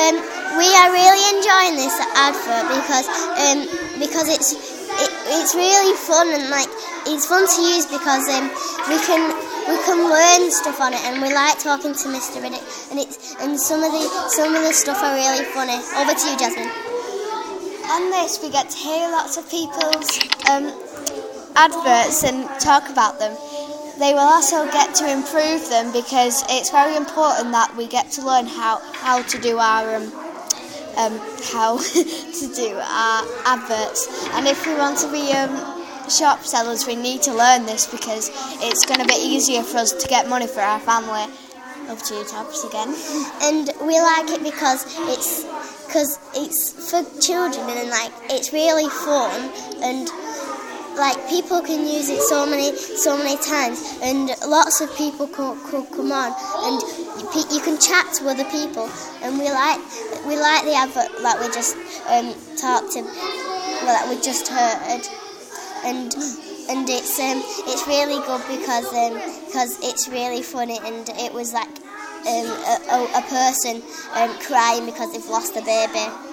We are really enjoying this advert because it's really fun and it's fun to use because we can learn stuff on it, and we like talking to Mr. Riddick, and some of the stuff are really funny. Over to you, Jasmine. On this, we get to hear lots of people's adverts and talk about them. They will also get to improve them because it's very important that we get to learn how to do our adverts. And if we want to be shop sellers, we need to learn this because it's going to be easier for us to get money for our family. Over to you, Tabs, again. And we like it because it's for children, and it's really fun, and people can use it so many times, and lots of people could come on, and you can chat to other people, and we like the advert that we just that we just heard, and it's really good because it's really funny, and it was a person crying because they've lost a baby.